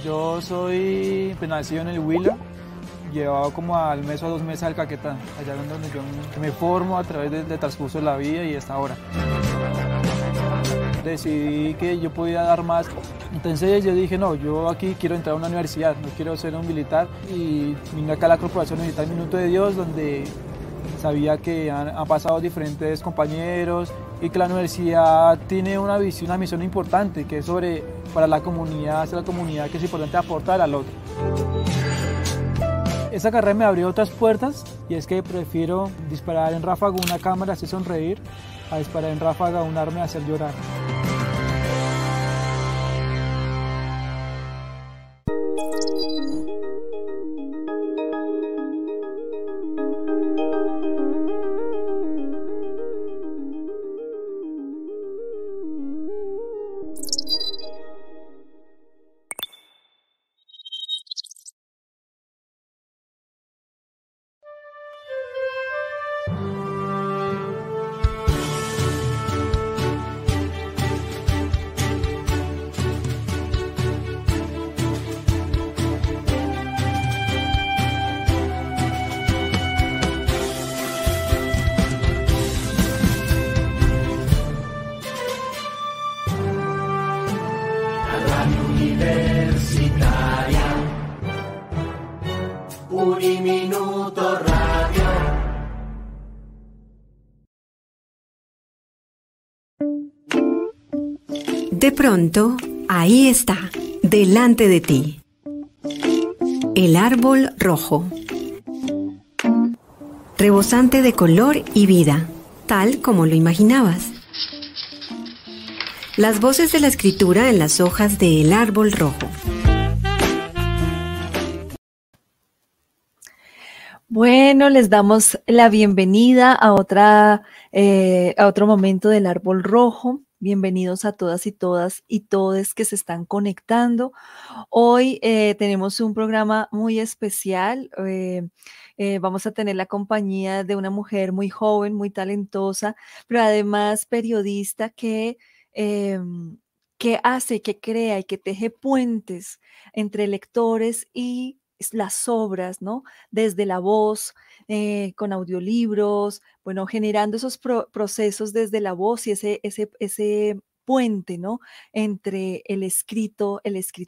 Yo soy nacido en el Huila, llevado como al mes o 2 meses al Caquetá, allá donde yo me formo a través del transcurso de la vida y hasta ahora. Decidí que yo podía dar más, entonces yo dije, no, yo aquí quiero entrar a una universidad, no quiero ser un militar, y vine acá a la Corporación Militar Minuto de Dios, donde sabía que han pasado diferentes compañeros y que la universidad tiene una visión, una misión importante, que es para la comunidad, hacia la comunidad, que es importante aportar al otro. Esa carrera me abrió otras puertas, y es que prefiero disparar en ráfaga una cámara, hacer sonreír, a disparar en ráfaga un arma y hacer llorar. Uniminuto Radio. De pronto, ahí está, delante de ti. El árbol rojo. Rebosante de color y vida, tal como lo imaginabas. Las voces de la escritura en las hojas de El árbol rojo. Bueno, les damos la bienvenida a otro momento del Árbol Rojo. Bienvenidos a todas y todes que se están conectando. Hoy tenemos un programa muy especial. Vamos a tener la compañía de una mujer muy joven, muy talentosa, pero además periodista que hace, que crea y que teje puentes entre lectores y las obras, ¿no? Desde la voz, con audiolibros, bueno, generando esos procesos desde la voz y ese puente, ¿no? Entre el escritor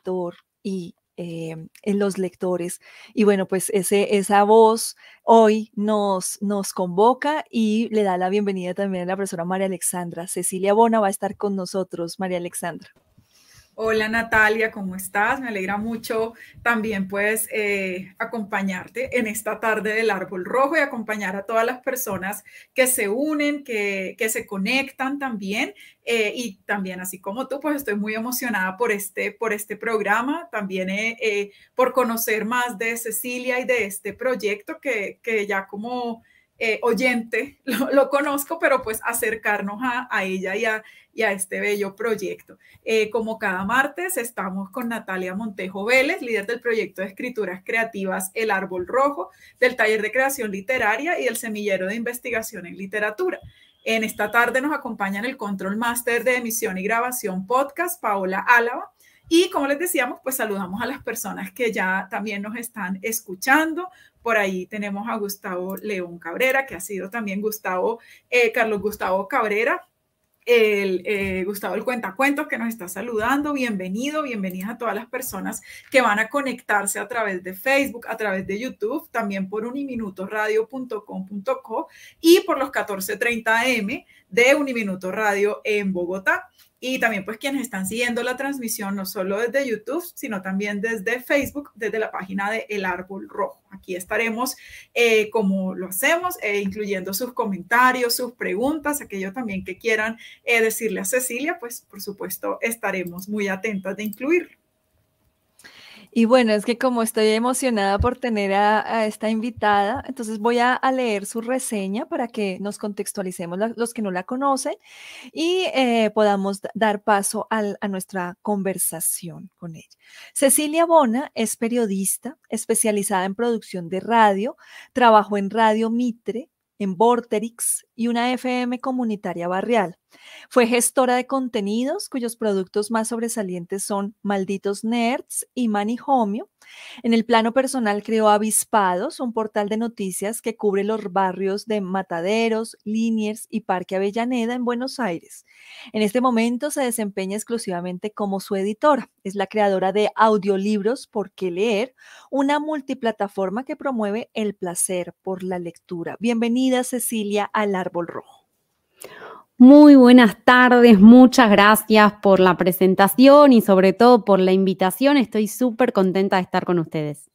y en los lectores. Y bueno, pues esa voz hoy nos convoca y le da la bienvenida también a la profesora María Alexandra. Cecilia Bona va a estar con nosotros. María Alexandra. Hola Natalia, ¿cómo estás? Me alegra mucho también pues acompañarte en esta tarde del Árbol Rojo y acompañar a todas las personas que se unen, que se conectan también y también así como tú pues estoy muy emocionada por este programa, también por conocer más de Cecilia y de este proyecto que ya como oyente lo conozco, pero pues acercarnos a ella y a este bello proyecto. Como cada martes estamos con Natalia Montejo Vélez, líder del proyecto de escrituras creativas El Árbol Rojo, del taller de creación literaria y el semillero de investigación en literatura. En esta tarde nos acompaña en el Control Master de emisión y grabación podcast Paola Álava. Y como les decíamos, pues saludamos a las personas que ya también nos están escuchando. Por ahí tenemos a Gustavo León Cabrera, que ha sido también Carlos Gustavo Cabrera, Gustavo el Cuentacuentos, que nos está saludando. Bienvenidas a todas las personas que van a conectarse a través de Facebook, a través de YouTube, también por uniminutoradio.com.co y por los 14:30 AM de Uniminuto Radio en Bogotá. Y también pues quienes están siguiendo la transmisión no solo desde YouTube, sino también desde Facebook, desde la página de El Árbol Rojo. Aquí estaremos como lo hacemos, incluyendo sus comentarios, sus preguntas, aquello también que quieran decirle a Cecilia, pues por supuesto estaremos muy atentas de incluir. Y bueno, es que como estoy emocionada por tener a esta invitada, entonces voy a leer su reseña para que nos contextualicemos los que no la conocen y podamos dar paso a nuestra conversación con ella. Cecilia Bona es periodista especializada en producción de radio, trabajó en Radio Mitre, en Vorterix y una FM comunitaria barrial. Fue gestora de contenidos cuyos productos más sobresalientes son Malditos Nerds y Manihomio. En el plano personal creó Avispados, un portal de noticias que cubre los barrios de Mataderos, Liniers y Parque Avellaneda en Buenos Aires. En este momento se desempeña exclusivamente como su editora. Es la creadora de audiolibros ¿Por qué leer?, una multiplataforma que promueve el placer por la lectura. Bienvenida, Cecilia, al Árbol Rojo. Muy buenas tardes, muchas gracias por la presentación y sobre todo por la invitación. Estoy súper contenta de estar con ustedes.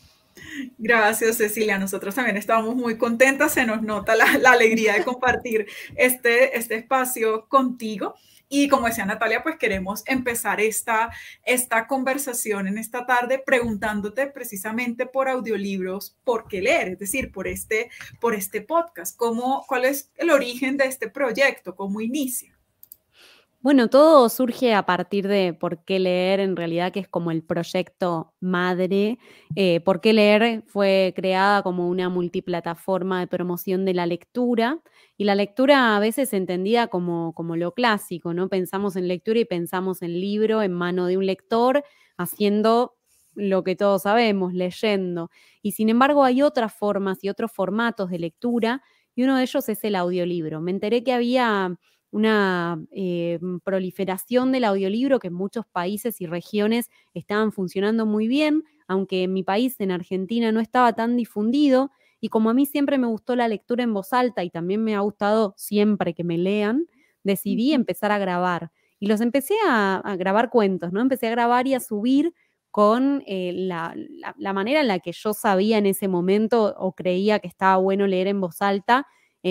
Gracias, Cecilia. Nosotros también estamos muy contentas. Se nos nota la alegría de compartir este espacio contigo. Y como decía Natalia, pues queremos empezar esta conversación en esta tarde preguntándote precisamente por audiolibros, ¿por qué leer? Es decir, por este podcast. ¿Cuál es el origen de este proyecto? ¿Cómo inicia? Bueno, todo surge a partir de Por qué leer, en realidad, que es como el proyecto madre. Por qué leer fue creada como una multiplataforma de promoción de la lectura, y la lectura a veces entendida como lo clásico, ¿no? Pensamos en lectura y pensamos en libro en mano de un lector, haciendo lo que todos sabemos, leyendo. Y sin embargo hay otras formas y otros formatos de lectura, y uno de ellos es el audiolibro. Me enteré que había una proliferación del audiolibro que en muchos países y regiones estaban funcionando muy bien, aunque en mi país, en Argentina, no estaba tan difundido. Y como a mí siempre me gustó la lectura en voz alta y también me ha gustado siempre que me lean, decidí empezar a grabar. Y los empecé a grabar cuentos, ¿no? Empecé a grabar y a subir con la manera en la que yo sabía en ese momento o creía que estaba bueno leer en voz alta.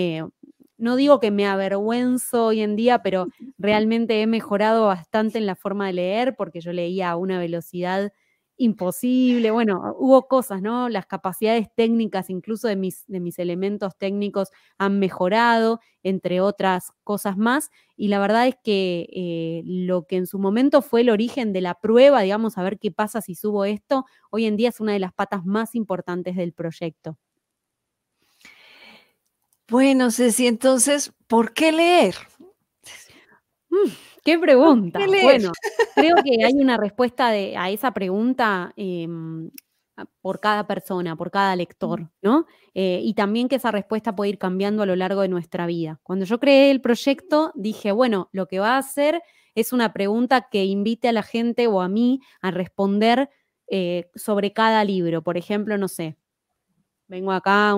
No digo que me avergüenzo hoy en día, pero realmente he mejorado bastante en la forma de leer porque yo leía a una velocidad imposible. Bueno, hubo cosas, ¿no? Las capacidades técnicas, incluso de mis elementos técnicos, han mejorado, entre otras cosas más. Y la verdad es que lo que en su momento fue el origen de la prueba, digamos, a ver qué pasa si subo esto, hoy en día es una de las patas más importantes del proyecto. Bueno, Ceci, entonces, ¿por qué leer? ¡Qué pregunta! ¿Por qué leer? Bueno, creo que hay una respuesta a esa pregunta por cada persona, por cada lector, ¿no? Y también que esa respuesta puede ir cambiando a lo largo de nuestra vida. Cuando yo creé el proyecto, dije, bueno, lo que va a hacer es una pregunta que invite a la gente o a mí a responder sobre cada libro. Por ejemplo, no sé, vengo acá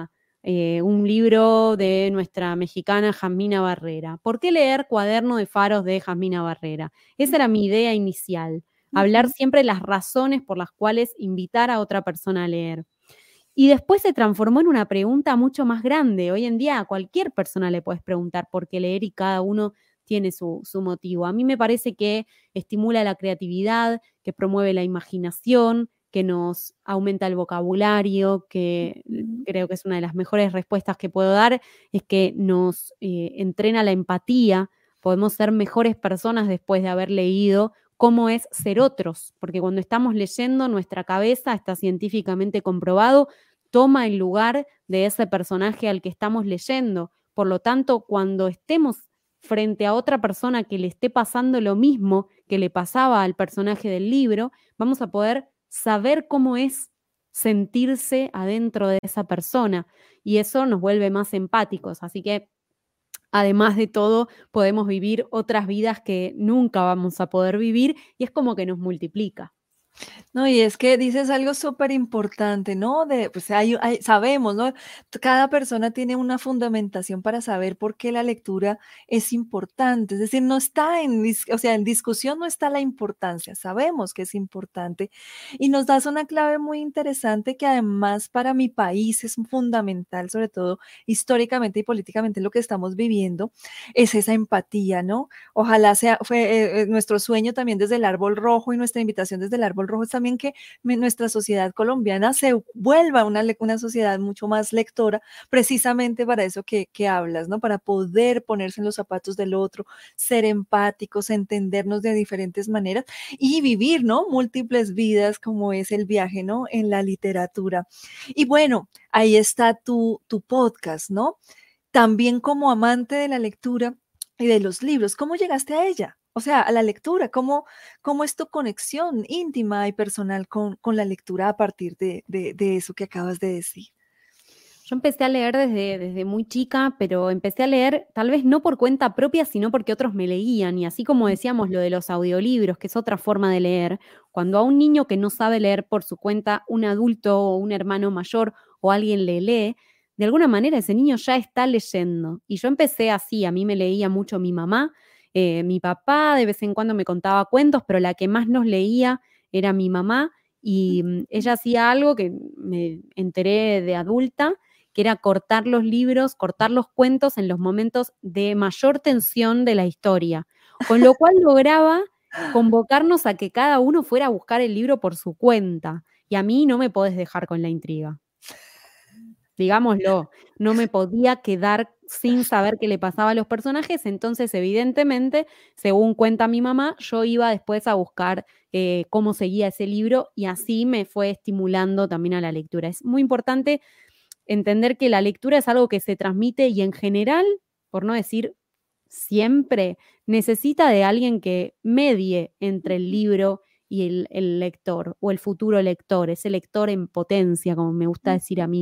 un libro de nuestra mexicana Jasmina Barrera. ¿Por qué leer Cuaderno de Faros de Jasmina Barrera? Esa era mi idea inicial, hablar siempre las razones por las cuales invitar a otra persona a leer. Y después se transformó en una pregunta mucho más grande. Hoy en día a cualquier persona le puedes preguntar por qué leer y cada uno tiene su motivo. A mí me parece que estimula la creatividad, que promueve la imaginación, que nos aumenta el vocabulario, que creo que es una de las mejores respuestas que puedo dar, es que nos entrena la empatía. Podemos ser mejores personas después de haber leído cómo es ser otros, porque cuando estamos leyendo, nuestra cabeza, está científicamente comprobado, toma el lugar de ese personaje al que estamos leyendo. Por lo tanto, cuando estemos frente a otra persona que le esté pasando lo mismo que le pasaba al personaje del libro, vamos a poder saber cómo es sentirse adentro de esa persona, y eso nos vuelve más empáticos. Así que, además de todo, podemos vivir otras vidas que nunca vamos a poder vivir, y es como que nos multiplica. No, y es que dices algo súper importante, ¿no? Pues sabemos, ¿no? Cada persona tiene una fundamentación para saber por qué la lectura es importante. Es decir, no está en discusión no está la importancia. Sabemos que es importante. Y nos das una clave muy interesante que además para mi país es fundamental, sobre todo históricamente y políticamente lo que estamos viviendo, es esa empatía, ¿no? Ojalá fue nuestro sueño también desde el Árbol Rojo y nuestra invitación desde el Árbol Árbol Rojo es también que nuestra sociedad colombiana se vuelva una sociedad mucho más lectora, precisamente para eso que hablas, ¿no? Para poder ponerse en los zapatos del otro, ser empáticos, entendernos de diferentes maneras y vivir, ¿no? Múltiples vidas como es el viaje, ¿no? En la literatura. Y bueno, ahí está tu podcast, ¿no? También como amante de la lectura y de los libros, ¿cómo llegaste a ella? O sea, a la lectura, ¿cómo es tu conexión íntima y personal con la lectura a partir de eso que acabas de decir? Yo empecé a leer desde muy chica, pero empecé a leer tal vez no por cuenta propia, sino porque otros me leían. Y así como decíamos lo de los audiolibros, que es otra forma de leer, cuando a un niño que no sabe leer por su cuenta, un adulto o un hermano mayor o alguien le lee, de alguna manera ese niño ya está leyendo. Y yo empecé así, a mí me leía mucho mi mamá, mi papá de vez en cuando me contaba cuentos, pero la que más nos leía era mi mamá. Y ella hacía algo que me enteré de adulta, que era cortar los libros, cortar los cuentos en los momentos de mayor tensión de la historia, con lo cual lograba convocarnos a que cada uno fuera a buscar el libro por su cuenta. Y a mí no me podés dejar con la intriga. Digámoslo, no me podía quedar sin saber qué le pasaba a los personajes, entonces evidentemente, según cuenta mi mamá, yo iba después a buscar cómo seguía ese libro y así me fue estimulando también a la lectura. Es muy importante entender que la lectura es algo que se transmite y en general, por no decir siempre, necesita de alguien que medie entre el libro y el lector o el futuro lector, ese lector en potencia, como me gusta decir a mí.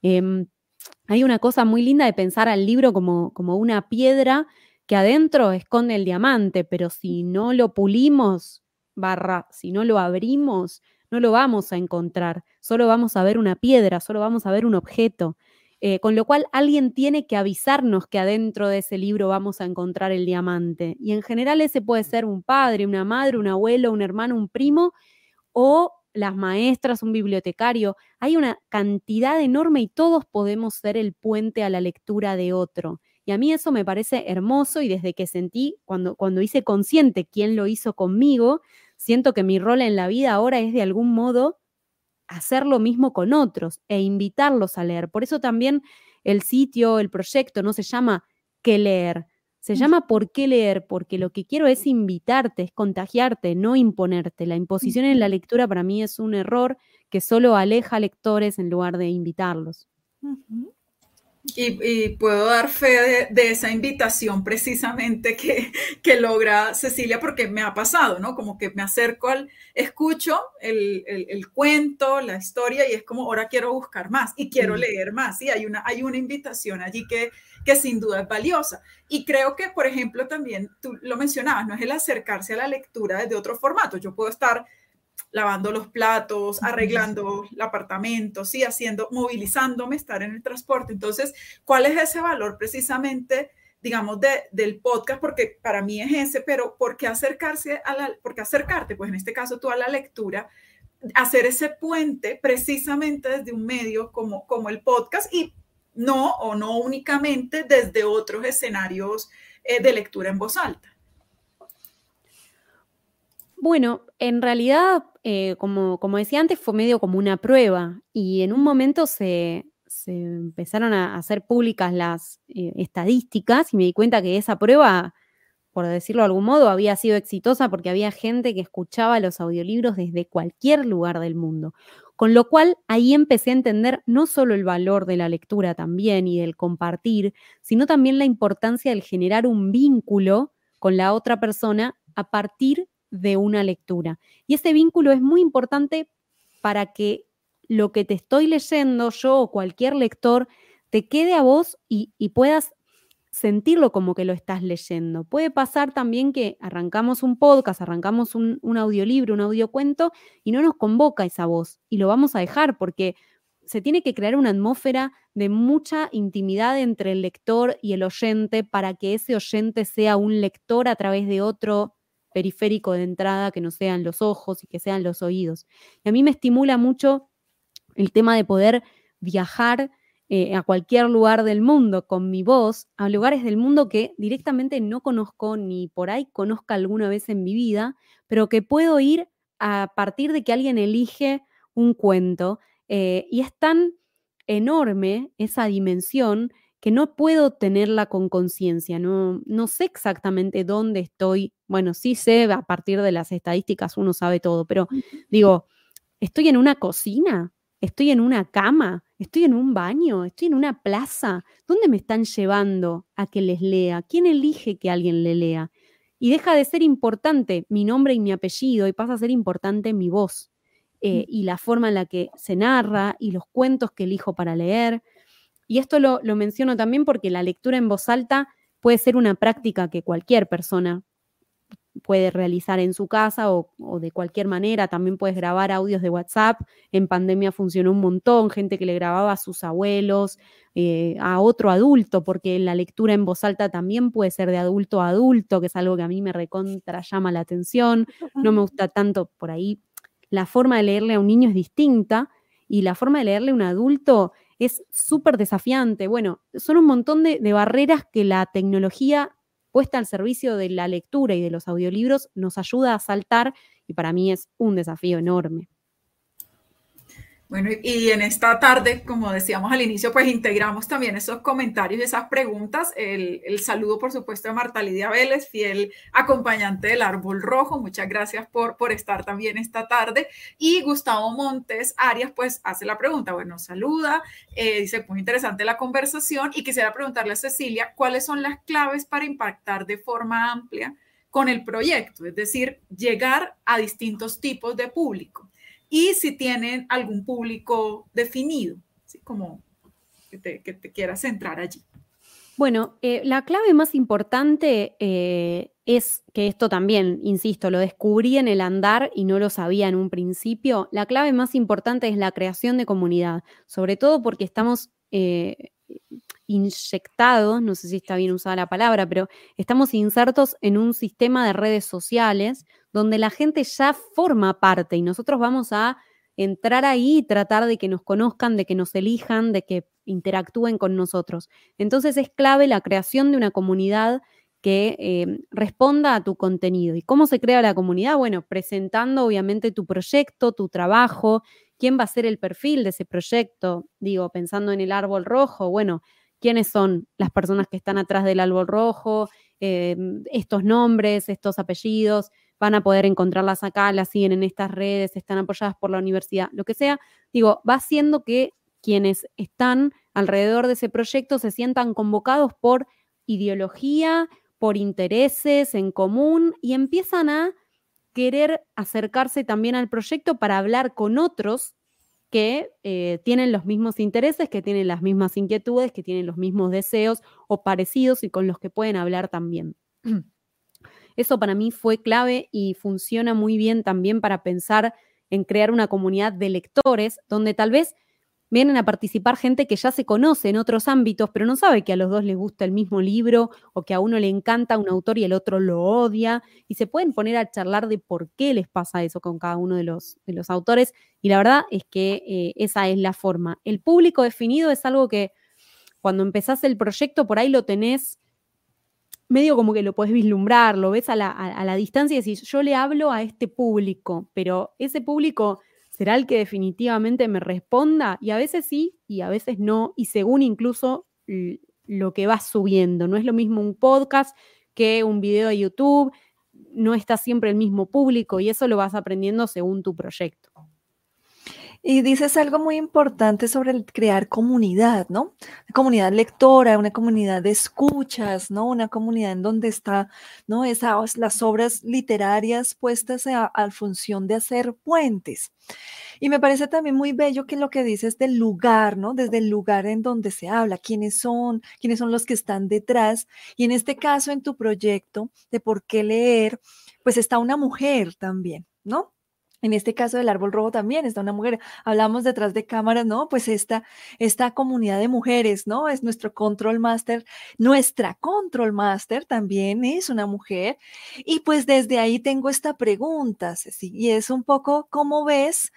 Hay una cosa muy linda de pensar al libro como una piedra que adentro esconde el diamante, pero si no lo pulimos, si no lo abrimos, no lo vamos a encontrar, solo vamos a ver una piedra, solo vamos a ver un objeto. Con lo cual alguien tiene que avisarnos que adentro de ese libro vamos a encontrar el diamante. Y en general ese puede ser un padre, una madre, un abuelo, un hermano, un primo o las maestras, un bibliotecario. Hay una cantidad enorme y todos podemos ser el puente a la lectura de otro. Y a mí eso me parece hermoso y desde que sentí, cuando hice consciente quién lo hizo conmigo, siento que mi rol en la vida ahora es de algún modo hacer lo mismo con otros e invitarlos a leer. Por eso también el sitio, el proyecto no se llama ¿Qué leer? Se llama ¿Por qué leer? Porque lo que quiero es invitarte, es contagiarte, no imponerte. La imposición en la lectura para mí es un error que solo aleja lectores en lugar de invitarlos. Y puedo dar fe de esa invitación precisamente que logra Cecilia, porque me ha pasado, ¿no? Como que me acerco escucho el cuento, la historia, y es como, ahora quiero buscar más y quiero leer más. Sí, hay una invitación allí que sin duda es valiosa. Y creo que, por ejemplo, también tú lo mencionabas, no es el acercarse a la lectura desde otro formato. Yo puedo estar lavando los platos, arreglando el apartamento, sí, movilizándome, estar en el transporte. Entonces, ¿cuál es ese valor precisamente, digamos, del podcast? Porque para mí es ese, pero ¿por qué acercarte, pues en este caso tú a la lectura, hacer ese puente precisamente desde un medio como el podcast y no únicamente desde otros escenarios de lectura en voz alta? Bueno, en realidad, como decía antes, fue medio como una prueba y en un momento se empezaron a hacer públicas las estadísticas y me di cuenta que esa prueba, por decirlo de algún modo, había sido exitosa porque había gente que escuchaba los audiolibros desde cualquier lugar del mundo. Con lo cual, ahí empecé a entender no solo el valor de la lectura también y del compartir, sino también la importancia del generar un vínculo con la otra persona a partir de una lectura. Y ese vínculo es muy importante para que lo que te estoy leyendo, yo o cualquier lector, te quede a vos y puedas sentirlo como que lo estás leyendo. Puede pasar también que arrancamos un podcast, arrancamos un audiolibro, un audiocuento y no nos convoca esa voz y lo vamos a dejar porque se tiene que crear una atmósfera de mucha intimidad entre el lector y el oyente para que ese oyente sea un lector a través de otro periférico de entrada que no sean los ojos y que sean los oídos. Y a mí me estimula mucho el tema de poder viajar a cualquier lugar del mundo con mi voz, a lugares del mundo que directamente no conozco ni por ahí conozca alguna vez en mi vida, pero que puedo ir a partir de que alguien elige un cuento y es tan enorme esa dimensión que no puedo tenerla con conciencia, no sé exactamente dónde estoy. Bueno, sí sé, a partir de las estadísticas uno sabe todo, pero digo, ¿estoy en una cocina? ¿Estoy en una cama? ¿Estoy en un baño? ¿Estoy en una plaza? ¿Dónde me están llevando a que les lea? ¿Quién elige que alguien le lea? Y deja de ser importante mi nombre y mi apellido y pasa a ser importante mi voz y la forma en la que se narra y los cuentos que elijo para leer. Y esto lo menciono también porque la lectura en voz alta puede ser una práctica que cualquier persona puede realizar en su casa o de cualquier manera. También puedes grabar audios de WhatsApp. En pandemia funcionó un montón, gente que le grababa a sus abuelos, a otro adulto, porque la lectura en voz alta también puede ser de adulto a adulto, que es algo que a mí me recontra llama la atención. No me gusta tanto por ahí. La forma de leerle a un niño es distinta y la forma de leerle a un adulto es súper desafiante. Bueno, son un montón de barreras que la tecnología puesta al servicio de la lectura y de los audiolibros nos ayuda a saltar y para mí es un desafío enorme. Bueno, y en esta tarde, como decíamos al inicio, pues integramos también esos comentarios y esas preguntas. El saludo, por supuesto, de Marta Lidia Vélez, fiel acompañante del Árbol Rojo. Muchas gracias por estar también esta tarde. Y Gustavo Montes Arias, pues, hace la pregunta. Bueno, saluda, dice, muy interesante la conversación. Y quisiera preguntarle a Cecilia, ¿cuáles son las claves para impactar de forma amplia con el proyecto? Es decir, llegar a distintos tipos de público. Y si tienen algún público definido, ¿sí? Como que te quieras centrar allí. Bueno, la clave más importante es que esto también, insisto, lo descubrí en el andar y no lo sabía en un principio. La clave más importante es la creación de comunidad, sobre todo porque estamos inyectados, no sé si está bien usada la palabra, pero estamos insertos en un sistema de redes sociales donde la gente ya forma parte y nosotros vamos a entrar ahí y tratar de que nos conozcan, de que nos elijan, de que interactúen con nosotros. Entonces es clave la creación de una comunidad que responda a tu contenido. ¿Y cómo se crea la comunidad? Bueno, presentando obviamente tu proyecto, tu trabajo, quién va a ser el perfil de ese proyecto. Digo, pensando en el Árbol Rojo, bueno, quiénes son las personas que están atrás del Árbol Rojo, estos nombres, estos apellidos, van a poder encontrarlas acá, las siguen en estas redes, están apoyadas por la universidad, lo que sea. Digo, va haciendo que quienes están alrededor de ese proyecto se sientan convocados por ideología, por intereses en común y empiezan a querer acercarse también al proyecto para hablar con otros que tienen los mismos intereses, que tienen las mismas inquietudes, que tienen los mismos deseos o parecidos y con los que pueden hablar también. Eso para mí fue clave y funciona muy bien también para pensar en crear una comunidad de lectores donde tal vez vienen a participar gente que ya se conoce en otros ámbitos, pero no sabe que a los dos les gusta el mismo libro o que a uno le encanta un autor y el otro lo odia y se pueden poner a charlar de por qué les pasa eso con cada uno de los autores y la verdad es que esa es la forma. El público definido es algo que cuando empezás el proyecto por ahí lo tenés medio como que lo podés vislumbrar, lo ves a la distancia y decís, yo le hablo a este público, pero ese público será el que definitivamente me responda y a veces sí y a veces no y según incluso lo que vas subiendo. No es lo mismo un podcast que un video de YouTube, no está siempre el mismo público y eso lo vas aprendiendo según tu proyecto. Y dices algo muy importante sobre el crear comunidad, ¿no? Una comunidad lectora, una comunidad de escuchas, ¿no? Una comunidad en donde está, ¿no? Las obras literarias puestas a función de hacer puentes. Y me parece también muy bello que lo que dices del lugar, ¿no? Desde el lugar en donde se habla, quiénes son los que están detrás. Y en este caso, en tu proyecto de por qué leer, pues está una mujer también, ¿no? En este caso del Árbol Rojo también está una mujer. Hablamos detrás de cámaras, ¿no? Pues esta comunidad de mujeres, ¿no? Es nuestro control master. Nuestra control master también es una mujer. Y pues desde ahí tengo esta pregunta, Ceci, y es un poco, ¿cómo ves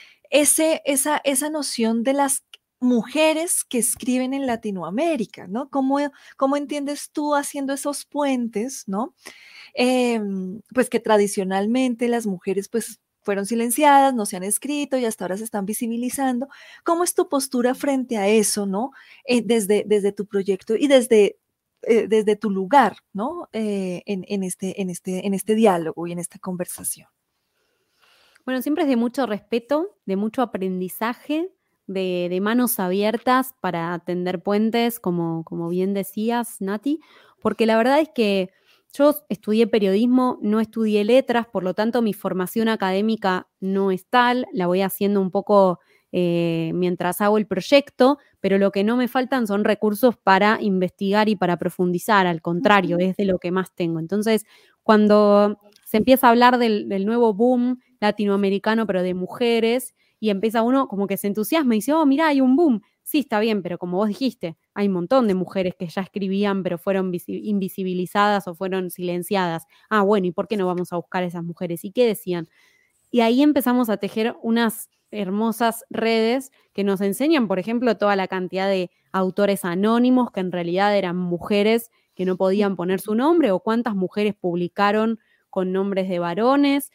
esa noción de las mujeres que escriben en Latinoamérica, ¿no? ¿Cómo entiendes tú haciendo esos puentes, ¿no? Pues que tradicionalmente las mujeres, pues, fueron silenciadas, no se han escrito y hasta ahora se están visibilizando. ¿Cómo es tu postura frente a eso, ¿no? Desde tu proyecto y desde tu lugar, ¿no? En este diálogo y en esta conversación. Bueno, siempre es de mucho respeto, de mucho aprendizaje, de manos abiertas para tender puentes, como bien decías, Nati, porque la verdad es que yo estudié periodismo, no estudié letras, por lo tanto mi formación académica no es tal, la voy haciendo un poco mientras hago el proyecto, pero lo que no me faltan son recursos para investigar y para profundizar, al contrario, es de lo que más tengo. Entonces, cuando se empieza a hablar del nuevo boom latinoamericano, pero de mujeres, y empieza uno como que se entusiasma y dice, oh, mirá, hay un boom. Sí, está bien, pero como vos dijiste, hay un montón de mujeres que ya escribían, pero fueron invisibilizadas o fueron silenciadas. Ah, bueno, ¿y por qué no vamos a buscar a esas mujeres? ¿Y qué decían? Y ahí empezamos a tejer unas hermosas redes que nos enseñan, por ejemplo, toda la cantidad de autores anónimos que en realidad eran mujeres que no podían poner su nombre, o cuántas mujeres publicaron con nombres de varones,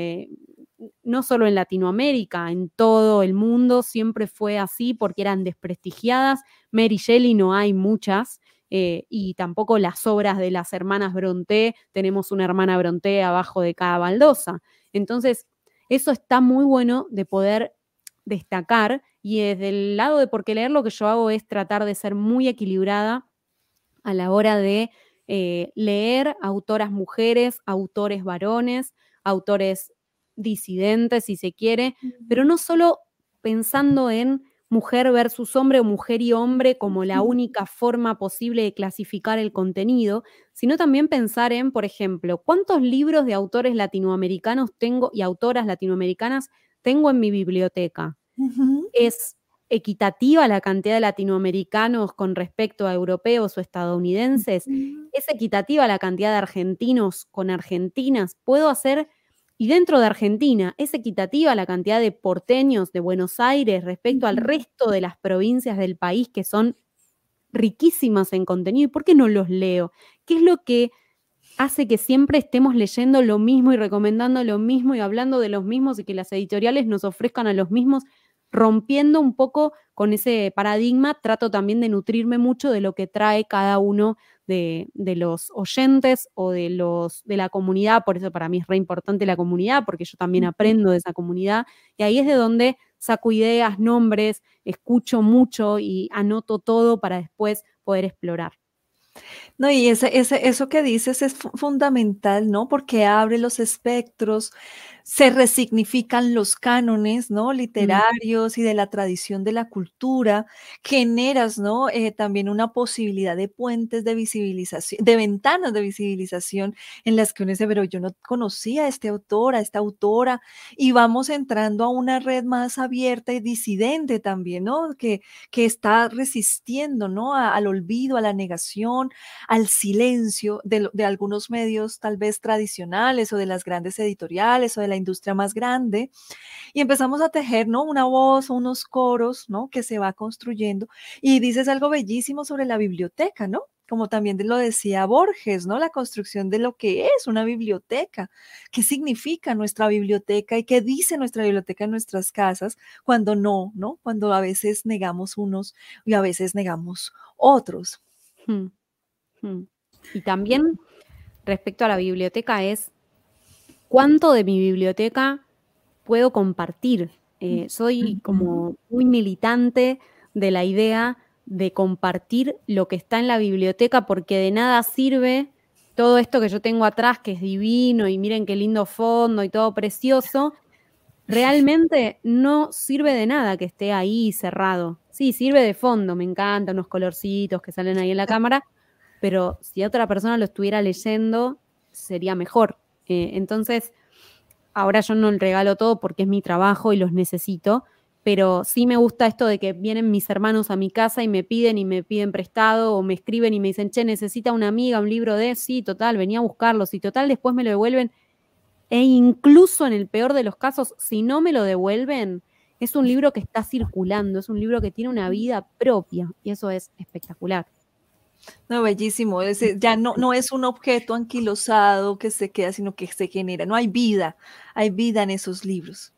no solo en Latinoamérica, en todo el mundo siempre fue así porque eran desprestigiadas. Mary Shelley no hay muchas, y tampoco las obras de las hermanas Brontë, tenemos una hermana Brontë abajo de cada baldosa. Entonces, eso está muy bueno de poder destacar, y desde el lado de Por qué leer, lo que yo hago es tratar de ser muy equilibrada a la hora de leer autoras mujeres, autores varones, autores disidentes, si se quiere, pero no solo pensando en mujer versus hombre o mujer y hombre como la única forma posible de clasificar el contenido, sino también pensar en, por ejemplo, ¿cuántos libros de autores latinoamericanos tengo y autoras latinoamericanas tengo en mi biblioteca? ¿Es equitativa la cantidad de latinoamericanos con respecto a europeos o estadounidenses? ¿Es equitativa la cantidad de argentinos con argentinas? ¿Puedo hacer, y dentro de Argentina, es equitativa la cantidad de porteños de Buenos Aires respecto al resto de las provincias del país que son riquísimas en contenido? ¿Y por qué no los leo? ¿Qué es lo que hace que siempre estemos leyendo lo mismo y recomendando lo mismo y hablando de los mismos y que las editoriales nos ofrezcan a los mismos? Rompiendo un poco con ese paradigma, trato también de nutrirme mucho de lo que trae cada uno de los oyentes o de la comunidad. Por eso para mí es re importante la comunidad, porque yo también aprendo de esa comunidad, y ahí es de donde saco ideas, nombres, escucho mucho y anoto todo para después poder explorar. No, y eso que dices es fundamental, ¿no? Porque abre los espectros, se resignifican los cánones, ¿no? Literarios y de la tradición de la cultura, generas, ¿no? También una posibilidad de puentes de visibilización, de ventanas de visibilización en las que uno dice, pero yo no conocía a este autor, a esta autora, y vamos entrando a una red más abierta y disidente también, ¿no? Que está resistiendo, ¿no? Al olvido, a la negación, al silencio de algunos medios tal vez tradicionales o de las grandes editoriales o de la industria más grande, y empezamos a tejer, ¿no? Una voz o unos coros, ¿no? Que se va construyendo, y dices algo bellísimo sobre la biblioteca, ¿no? Como también lo decía Borges, ¿no? La construcción de lo que es una biblioteca. ¿Qué significa nuestra biblioteca y qué dice nuestra biblioteca en nuestras casas cuando no, ¿no? Cuando a veces negamos unos y a veces negamos otros. Y también respecto a la biblioteca es cuánto de mi biblioteca puedo compartir. Soy como muy militante de la idea de compartir lo que está en la biblioteca, porque de nada sirve todo esto que yo tengo atrás, que es divino y miren qué lindo fondo y todo precioso. Realmente no sirve de nada que esté ahí cerrado. Sí, sirve de fondo, me encanta, unos colorcitos que salen ahí en la cámara, pero si otra persona lo estuviera leyendo, sería mejor. Entonces, ahora yo no le regalo todo porque es mi trabajo y los necesito, pero sí me gusta esto de que vienen mis hermanos a mi casa y me piden prestado, o me escriben y me dicen, che, necesita una amiga un libro de, sí, total, venía a buscarlos, y total, después me lo devuelven. E incluso en el peor de los casos, si no me lo devuelven, es un libro que está circulando, es un libro que tiene una vida propia, y eso es espectacular. No, bellísimo. Ya no es un objeto anquilosado que se queda, sino que se genera. No hay vida en esos libros.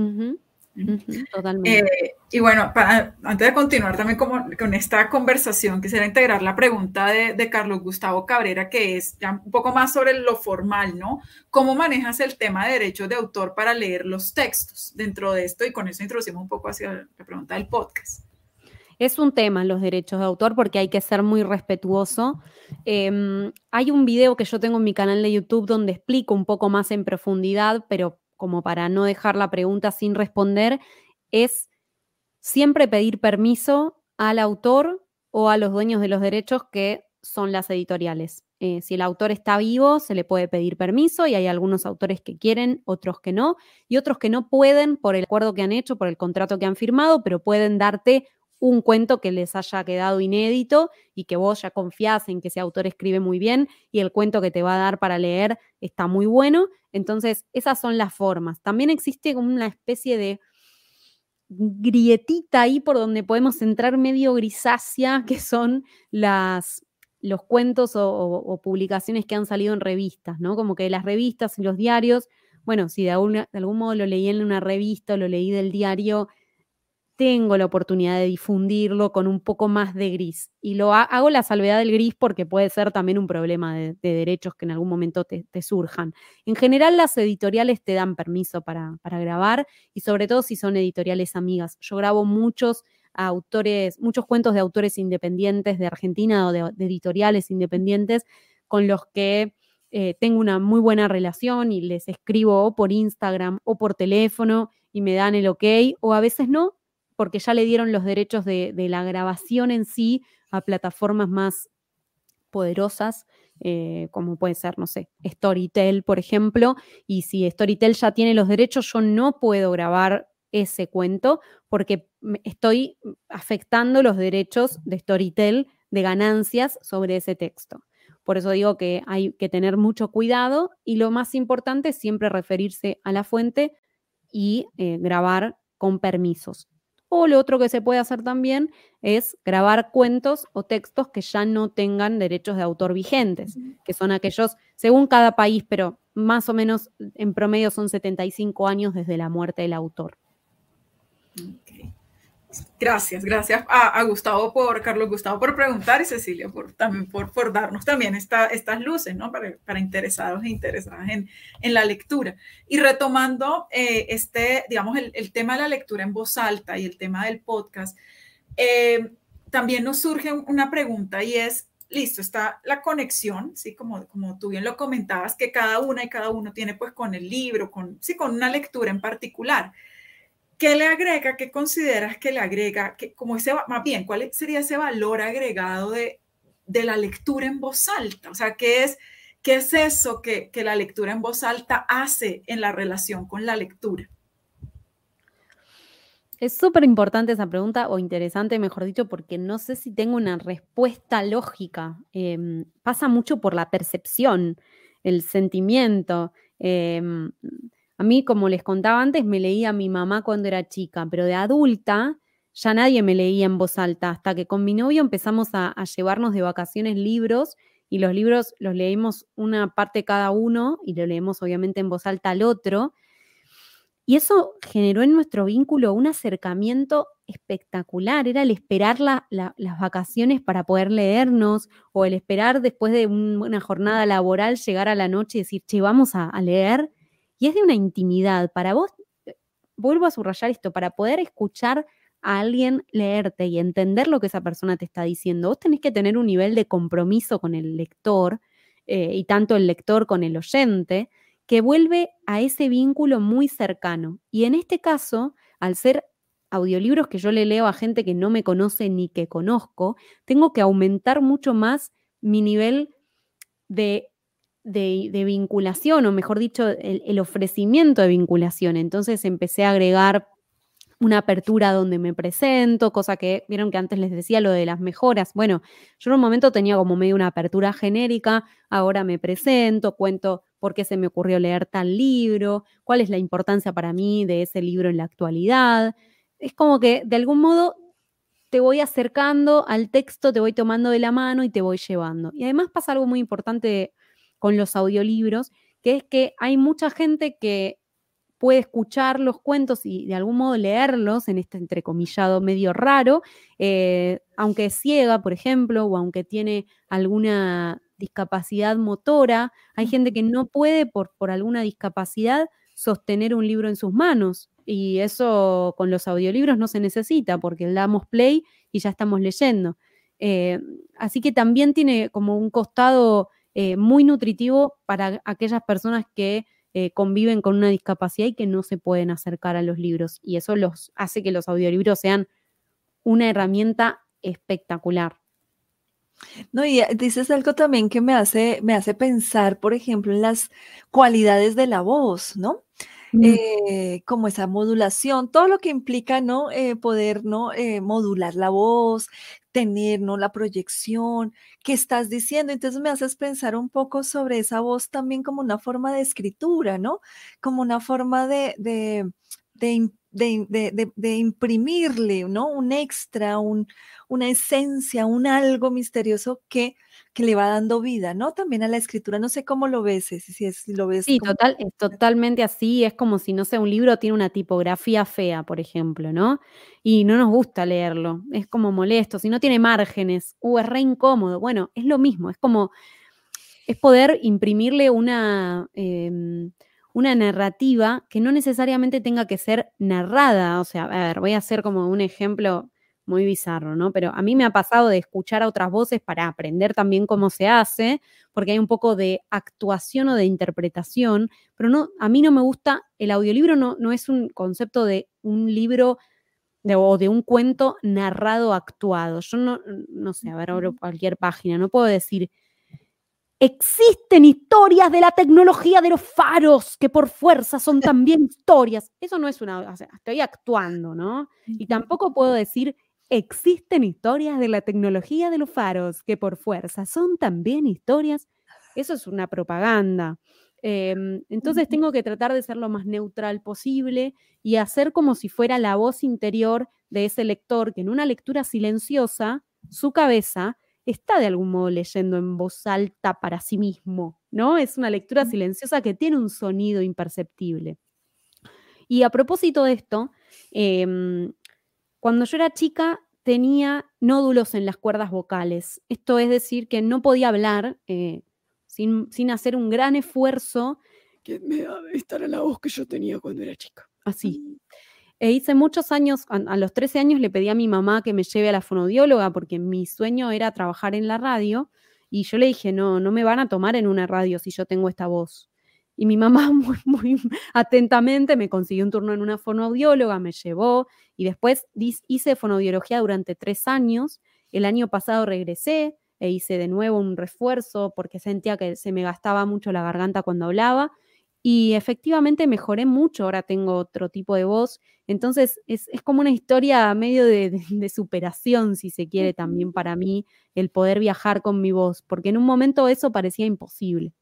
Totalmente. Y bueno, antes de continuar también con esta conversación, quisiera integrar la pregunta de Carlos Gustavo Cabrera, que es ya un poco más sobre lo formal, ¿no? ¿Cómo manejas el tema de derechos de autor para leer los textos dentro de esto? Y con eso introducimos un poco hacia la pregunta del podcast. Es un tema los derechos de autor porque hay que ser muy respetuoso. Hay un video que yo tengo en mi canal de YouTube donde explico un poco más en profundidad, pero como para no dejar la pregunta sin responder, es siempre pedir permiso al autor o a los dueños de los derechos, que son las editoriales. Si el autor está vivo, se le puede pedir permiso y hay algunos autores que quieren, otros que no, y otros que no pueden por el acuerdo que han hecho, por el contrato que han firmado, pero pueden darte un cuento que les haya quedado inédito y que vos ya confiás en que ese autor escribe muy bien y el cuento que te va a dar para leer está muy bueno. Entonces, esas son las formas. También existe como una especie de grietita ahí por donde podemos entrar medio grisácea, que son los cuentos o publicaciones que han salido en revistas, ¿no? Como que las revistas y los diarios, bueno, si de algún modo lo leí en una revista o lo leí del diario, tengo la oportunidad de difundirlo con un poco más de gris. Y hago la salvedad del gris porque puede ser también un problema de derechos que en algún momento te surjan. En general, las editoriales te dan permiso para grabar y sobre todo si son editoriales amigas. Yo grabo muchos cuentos de autores independientes de Argentina o de editoriales independientes con los que tengo una muy buena relación y les escribo o por Instagram o por teléfono y me dan el ok, o a veces no, porque ya le dieron los derechos de la grabación en sí a plataformas más poderosas, como puede ser, no sé, Storytel, por ejemplo, y si Storytel ya tiene los derechos, yo no puedo grabar ese cuento porque estoy afectando los derechos de Storytel de ganancias sobre ese texto. Por eso digo que hay que tener mucho cuidado y lo más importante es siempre referirse a la fuente y grabar con permisos. O lo otro que se puede hacer también es grabar cuentos o textos que ya no tengan derechos de autor vigentes, que son aquellos, según cada país, pero más o menos en promedio son 75 años desde la muerte del autor. Okay. Gracias a Carlos Gustavo por preguntar y Cecilia también por darnos también estas luces, ¿no? Para interesados e interesadas en la lectura. Y retomando digamos, el tema de la lectura en voz alta y el tema del podcast, también nos surge una pregunta y es, listo, está la conexión, ¿sí? Como tú bien lo comentabas, que cada uno tiene pues con el libro, con una lectura en particular. ¿Qué le agrega? ¿Qué consideras que le agrega? Más bien, ¿cuál sería ese valor agregado de la lectura en voz alta? O sea, ¿qué es eso que la lectura en voz alta hace en la relación con la lectura? Es súper importante esa pregunta, o interesante, mejor dicho, porque no sé si tengo una respuesta lógica. Pasa mucho por la percepción, el sentimiento. A mí, como les contaba antes, me leía a mi mamá cuando era chica, pero de adulta ya nadie me leía en voz alta, hasta que con mi novio empezamos a llevarnos de vacaciones libros, y los libros los leímos una parte cada uno, y lo leemos obviamente en voz alta al otro, y eso generó en nuestro vínculo un acercamiento espectacular. Era el esperar las vacaciones para poder leernos, o el esperar después de una jornada laboral llegar a la noche y decir, che, vamos a leer. Y es de una intimidad. Para vos, vuelvo a subrayar esto, para poder escuchar a alguien leerte y entender lo que esa persona te está diciendo, vos tenés que tener un nivel de compromiso con el lector, y tanto el lector con el oyente, que vuelve a ese vínculo muy cercano. Y en este caso, al ser audiolibros que yo le leo a gente que no me conoce ni que conozco, tengo que aumentar mucho más mi nivel de vinculación, o mejor dicho, el ofrecimiento de vinculación. Entonces empecé a agregar una apertura donde me presento, cosa que vieron que antes les decía lo de las mejoras. Bueno, yo en un momento tenía como medio una apertura genérica, ahora me presento, cuento por qué se me ocurrió leer tal libro, cuál es la importancia para mí de ese libro en la actualidad. Es como que de algún modo te voy acercando al texto, te voy tomando de la mano y te voy llevando. Y además pasa algo muy importante con los audiolibros, que es que hay mucha gente que puede escuchar los cuentos y de algún modo leerlos en este entrecomillado medio raro, aunque es ciega, por ejemplo, o aunque tiene alguna discapacidad motora. Hay gente que no puede, por alguna discapacidad, sostener un libro en sus manos. Y eso con los audiolibros no se necesita, porque le damos play y ya estamos leyendo. Así que también tiene como un costado muy nutritivo para aquellas personas que conviven con una discapacidad y que no se pueden acercar a los libros. Y eso los hace que los audiolibros sean una herramienta espectacular. No, y dices algo también que me hace pensar, por ejemplo, en las cualidades de la voz, ¿no? Como esa modulación, todo lo que implica, ¿no? Poder, ¿no? Modular la voz, tener, ¿no? La proyección que estás diciendo. Entonces me haces pensar un poco sobre esa voz también como una forma de escritura, ¿no? Como una forma de imprimirle, ¿no? Un extra, una esencia, un algo misterioso que le va dando vida, ¿no? También a la escritura. No sé cómo lo ves, si lo ves Sí, como... es totalmente así. Es como si, no sé, un libro tiene una tipografía fea, por ejemplo, ¿no? Y no nos gusta leerlo. Es como molesto. Si no tiene márgenes, es re incómodo. Bueno, es lo mismo. Es poder imprimirle una narrativa que no necesariamente tenga que ser narrada. O sea, a ver, voy a hacer como un ejemplo muy bizarro, ¿no? Pero a mí me ha pasado de escuchar a otras voces para aprender también cómo se hace, porque hay un poco de actuación o de interpretación, pero no, a mí no me gusta, el audiolibro no es un concepto de un libro o de un cuento narrado actuado. Yo no sé, a ver, abro cualquier página, no puedo decir, existen historias de la tecnología de los faros que por fuerza son también historias. Eso no es o sea, estoy actuando, ¿no? Y tampoco puedo decir, existen historias de la tecnología de los faros que por fuerza son también historias. Eso es una propaganda. Entonces tengo que tratar de ser lo más neutral posible y hacer como si fuera la voz interior de ese lector que en una lectura silenciosa, su cabeza está de algún modo leyendo en voz alta para sí mismo, ¿no? Es una lectura silenciosa que tiene un sonido imperceptible. Y a propósito de esto, cuando yo era chica tenía nódulos en las cuerdas vocales. Esto es decir, que no podía hablar sin hacer un gran esfuerzo que me da de estar a la voz que yo tenía cuando era chica. Así. Hice muchos años, a los 13 años le pedí a mi mamá que me lleve a la fonoaudióloga porque mi sueño era trabajar en la radio y yo le dije, no me van a tomar en una radio si yo tengo esta voz. Y mi mamá muy, muy atentamente me consiguió un turno en una fonoaudióloga, me llevó y después hice fonoaudiología durante 3 años. El año pasado regresé e hice de nuevo un refuerzo porque sentía que se me gastaba mucho la garganta cuando hablaba. Y efectivamente mejoré mucho, ahora tengo otro tipo de voz. Entonces es como una historia medio de superación, si se quiere, también para mí, el poder viajar con mi voz, porque en un momento eso parecía imposible.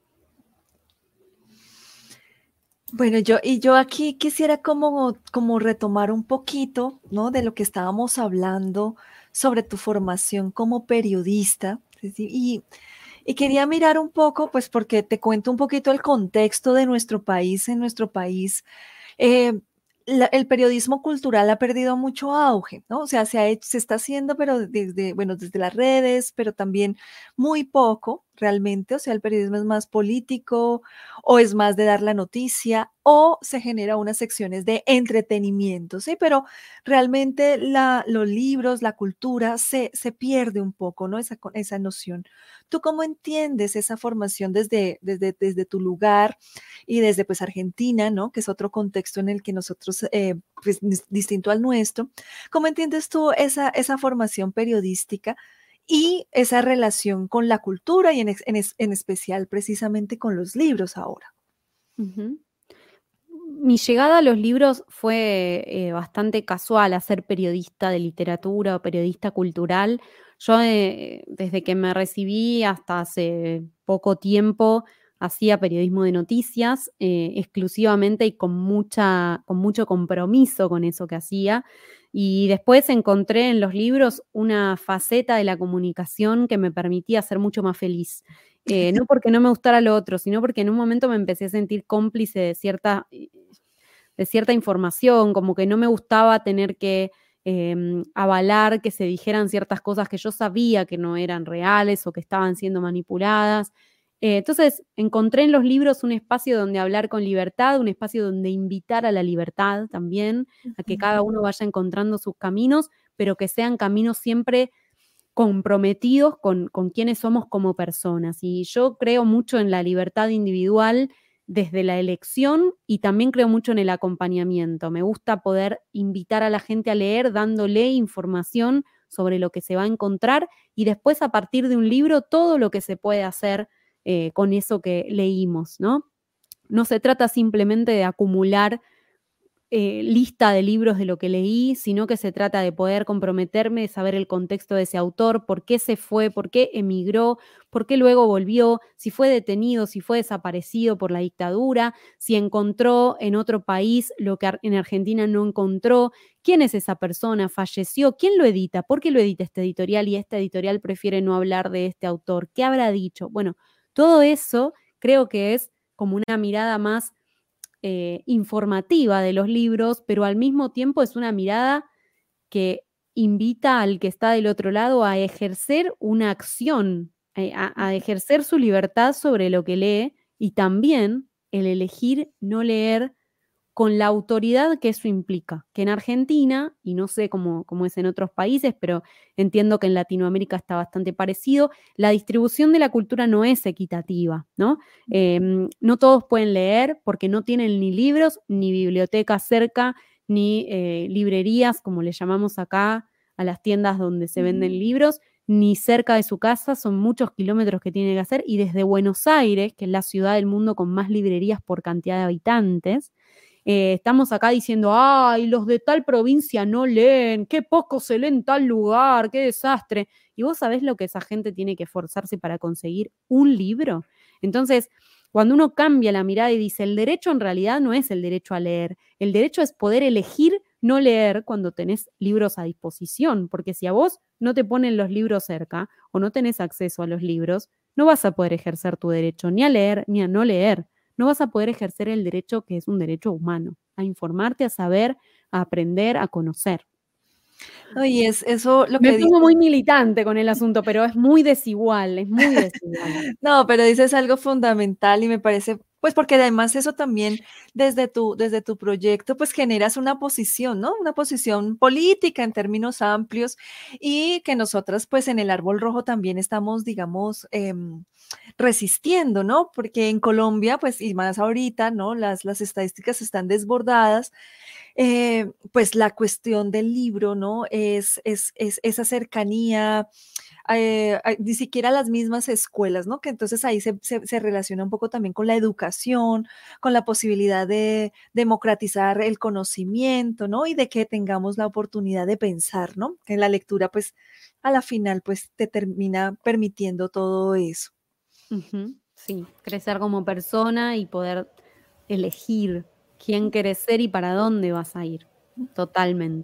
Bueno, yo aquí quisiera como retomar un poquito, ¿no? De lo que estábamos hablando sobre tu formación como periodista. ¿Sí? Y quería mirar un poco, pues porque te cuento un poquito el contexto de nuestro país. En nuestro país, el periodismo cultural ha perdido mucho auge, ¿no? O sea, se está haciendo, pero desde las redes, pero también muy poco realmente. O sea, el periodismo es más político o es más de dar la noticia o se genera unas secciones de entretenimiento, ¿sí? Pero realmente los libros, la cultura se pierde un poco, ¿no? Esa noción. ¿Tú cómo entiendes esa formación desde tu lugar y desde pues Argentina, ¿no? Que es otro contexto en el que nosotros, pues distinto al nuestro? ¿Cómo entiendes tú esa formación periodística y esa relación con la cultura y en especial precisamente con los libros ahora? Uh-huh. Mi llegada a los libros fue bastante casual, a ser periodista de literatura o periodista cultural. Yo desde que me recibí hasta hace poco tiempo hacía periodismo de noticias exclusivamente y con mucho compromiso con eso que hacía. Y después encontré en los libros una faceta de la comunicación que me permitía ser mucho más feliz. No porque no me gustara lo otro, sino porque en un momento me empecé a sentir cómplice de cierta información, como que no me gustaba tener que avalar que se dijeran ciertas cosas que yo sabía que no eran reales o que estaban siendo manipuladas. Entonces encontré en los libros un espacio donde hablar con libertad, un espacio donde invitar a la libertad también, a que cada uno vaya encontrando sus caminos, pero que sean caminos siempre comprometidos con quienes somos como personas. Y yo creo mucho en la libertad individual desde la elección y también creo mucho en el acompañamiento. Me gusta poder invitar a la gente a leer dándole información sobre lo que se va a encontrar y después a partir de un libro todo lo que se puede hacer con eso que leímos, ¿no? No se trata simplemente de acumular lista de libros de lo que leí, sino que se trata de poder comprometerme, de saber el contexto de ese autor, por qué se fue, por qué emigró, por qué luego volvió, si fue detenido, si fue desaparecido por la dictadura, si encontró en otro país lo que en Argentina no encontró, quién es esa persona, falleció, quién lo edita, por qué lo edita este editorial y este editorial prefiere no hablar de este autor, qué habrá dicho. Bueno, todo eso creo que es como una mirada más informativa de los libros, pero al mismo tiempo es una mirada que invita al que está del otro lado a ejercer una acción, a ejercer su libertad sobre lo que lee y también el elegir no leer con la autoridad que eso implica, que en Argentina, y no sé cómo es en otros países, pero entiendo que en Latinoamérica está bastante parecido, la distribución de la cultura no es equitativa, ¿no? No todos pueden leer porque no tienen ni libros, ni bibliotecas cerca, ni librerías, como le llamamos acá, a las tiendas donde se venden libros, ni cerca de su casa, son muchos kilómetros que tienen que hacer, y desde Buenos Aires, que es la ciudad del mundo con más librerías por cantidad de habitantes, estamos acá diciendo, ay, los de tal provincia no leen, qué poco se lee en tal lugar, qué desastre. ¿Y vos sabés lo que esa gente tiene que esforzarse para conseguir un libro? Entonces, cuando uno cambia la mirada y dice, el derecho en realidad no es el derecho a leer, el derecho es poder elegir no leer cuando tenés libros a disposición, porque si a vos no te ponen los libros cerca o no tenés acceso a los libros, no vas a poder ejercer tu derecho ni a leer ni a no leer. No vas a poder ejercer el derecho que es un derecho humano, a informarte, a saber, a aprender, a conocer. No, y es eso lo que Me pongo muy militante con el asunto, pero es muy desigual, es muy desigual. No, pero dices algo fundamental y me parece, pues porque además eso también desde tu proyecto, pues generas una posición, ¿no? Una posición política en términos amplios y que nosotras, pues en el Árbol Rojo también estamos, digamos, resistiendo, ¿no? Porque en Colombia, pues y más ahorita, ¿no? Las estadísticas están desbordadas. Pues la cuestión del libro, ¿no? Es esa cercanía, ni siquiera las mismas escuelas, ¿no? Que entonces ahí se relaciona un poco también con la educación, con la posibilidad de democratizar el conocimiento, ¿no? Y de que tengamos la oportunidad de pensar, ¿no? Que la lectura, pues, a la final, pues, te termina permitiendo todo eso. Sí, crecer como persona y poder elegir quién querés ser y para dónde vas a ir. Totalmente.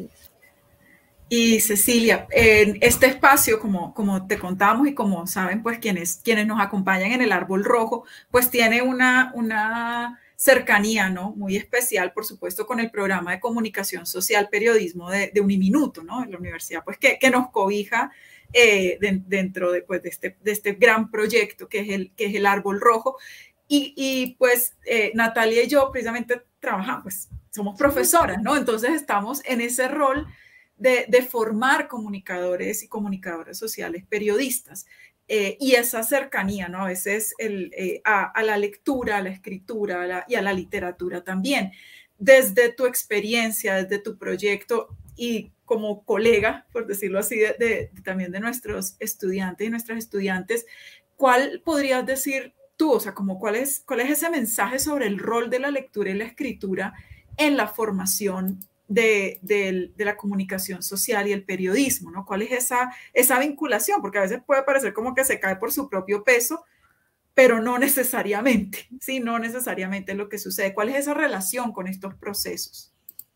Y Cecilia, en este espacio, como te contábamos y como saben, pues quienes nos acompañan en el Árbol Rojo, pues tiene una cercanía, ¿no? Muy especial, por supuesto, con el programa de comunicación social, periodismo de Uniminuto, ¿no? De la universidad, pues que nos cobija dentro de este gran proyecto que es el Árbol Rojo. Y pues Natalia y yo precisamente trabajamos, pues somos profesoras, ¿no? Entonces estamos en ese rol de formar comunicadores y comunicadoras sociales, periodistas, y esa cercanía, ¿no? A veces a la lectura, a la escritura y a la literatura también. Desde tu experiencia, desde tu proyecto y como colega, por decirlo así, también de nuestros estudiantes y nuestras estudiantes, ¿cuál podrías decir tú? O sea, ¿cuál es ese mensaje sobre el rol de la lectura y la escritura en la formación de la comunicación social y el periodismo, ¿no? ¿Cuál es esa vinculación? Porque a veces puede parecer como que se cae por su propio peso, pero no necesariamente, ¿sí? No necesariamente es lo que sucede. ¿Cuál es esa relación con estos procesos?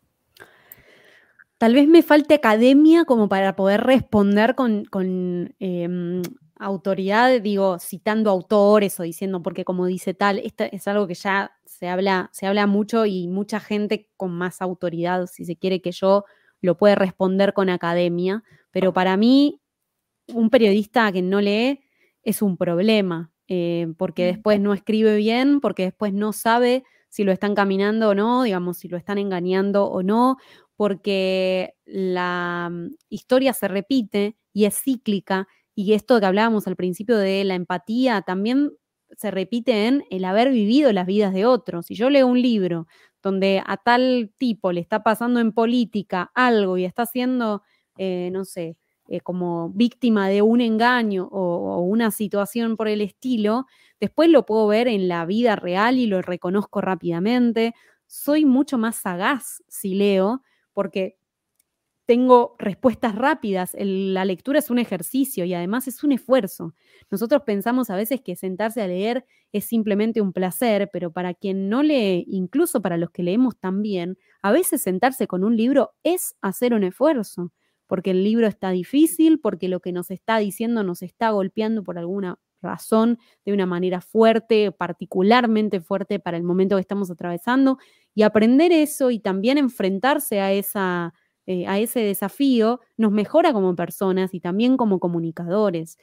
Tal vez me falte academia como para poder responder con autoridad, digo, citando autores o diciendo, porque como dice tal, esto es algo que ya se habla mucho y mucha gente con más autoridad, si se quiere, que yo, lo puede responder con academia, pero para mí, un periodista que no lee es un problema, porque después no escribe bien, porque después no sabe si lo están caminando o no, digamos, si lo están engañando o no, porque la historia se repite y es cíclica, y esto que hablábamos al principio de la empatía también se repite en el haber vivido las vidas de otros. Si yo leo un libro donde a tal tipo le está pasando en política algo y está haciendo, no sé, como víctima de un engaño o una situación por el estilo, después lo puedo ver en la vida real y lo reconozco rápidamente. Soy mucho más sagaz si leo, porque tengo respuestas rápidas. La lectura es un ejercicio y además es un esfuerzo. Nosotros pensamos a veces que sentarse a leer es simplemente un placer, pero para quien no lee, incluso para los que leemos también, a veces sentarse con un libro es hacer un esfuerzo, porque el libro está difícil, porque lo que nos está diciendo nos está golpeando por alguna razón de una manera fuerte, particularmente fuerte para el momento que estamos atravesando, y aprender eso y también enfrentarse a ese desafío nos mejora como personas y también como comunicadores.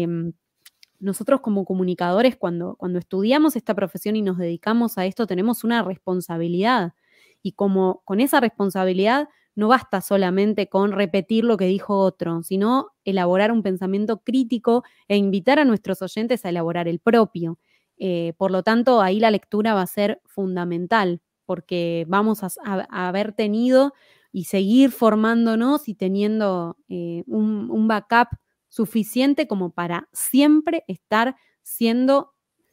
Nosotros como comunicadores, cuando estudiamos esta profesión y nos dedicamos a esto, tenemos una responsabilidad. Y como con esa responsabilidad no basta solamente con repetir lo que dijo otro, sino elaborar un pensamiento crítico e invitar a nuestros oyentes a elaborar el propio. Por lo tanto, ahí la lectura va a ser fundamental, porque vamos a haber tenido y seguir formándonos y teniendo un backup suficiente como para siempre estar siendo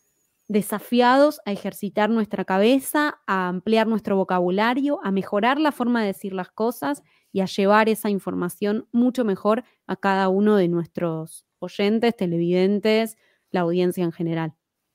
desafiados a ejercitar nuestra cabeza, a ampliar nuestro vocabulario, a mejorar la forma de decir las cosas y a llevar esa información mucho mejor a cada uno de nuestros oyentes, televidentes, la audiencia en general.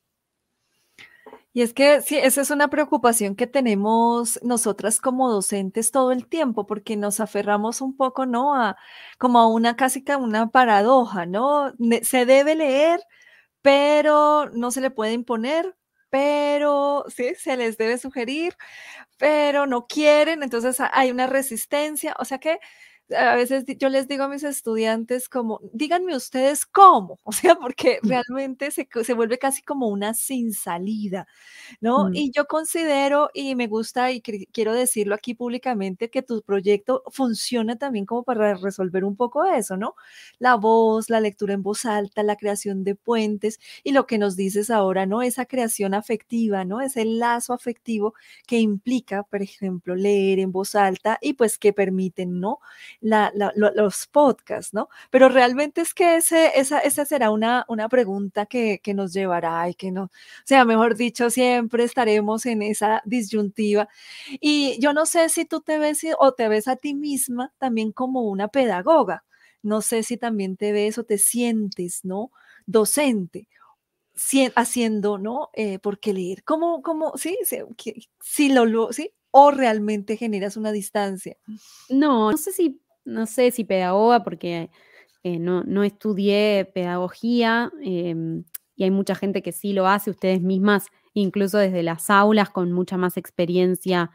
Y es que sí, esa es una preocupación que tenemos nosotras como docentes todo el tiempo, porque nos aferramos un poco, ¿no? Como a una casi que una paradoja, ¿no? Se debe leer, pero no se le puede imponer, pero sí, se les debe sugerir, pero no quieren, entonces hay una resistencia, o sea que a veces yo les digo a mis estudiantes como, díganme ustedes cómo, o sea, porque realmente se vuelve casi como una sin salida, ¿no? Y yo considero y me gusta y quiero decirlo aquí públicamente que tu proyecto funciona también como para resolver un poco eso, ¿no? La voz, la lectura en voz alta, la creación de puentes y lo que nos dices ahora, ¿no? Esa creación afectiva, ¿no? Ese lazo afectivo que implica, por ejemplo, leer en voz alta y pues que permiten, ¿no? Los podcasts, ¿no? Pero realmente es que esa será una pregunta que nos llevará y que no, o sea, mejor dicho, siempre estaremos en esa disyuntiva. Y yo no sé si tú te ves o te ves a ti misma también como una pedagoga. No sé si también te ves o te sientes, ¿no? Docente, haciendo, ¿no? Porque leer, sí, sí, sí, o realmente generas una distancia. No sé si pedagoga, porque no estudié pedagogía, y hay mucha gente que sí lo hace, ustedes mismas, incluso desde las aulas, con mucha más experiencia,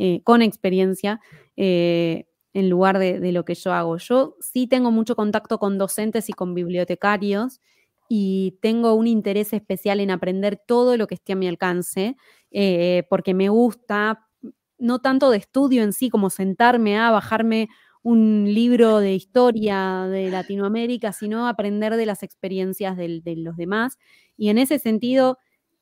en lugar de lo que yo hago. Yo sí tengo mucho contacto con docentes y con bibliotecarios, y tengo un interés especial en aprender todo lo que esté a mi alcance, porque me gusta, no tanto de estudio en sí, como sentarme a bajarme un libro de historia de Latinoamérica, sino aprender de las experiencias de los demás. Y en ese sentido,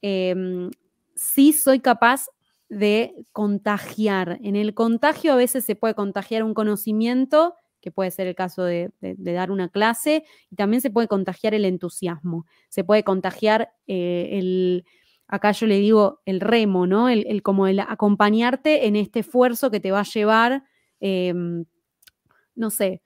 sí soy capaz de contagiar. En el contagio a veces se puede contagiar un conocimiento, que puede ser el caso de dar una clase, y también se puede contagiar el entusiasmo, se puede contagiar acá yo le digo el remo, ¿no? Como el acompañarte en este esfuerzo que te va a llevar, no sé,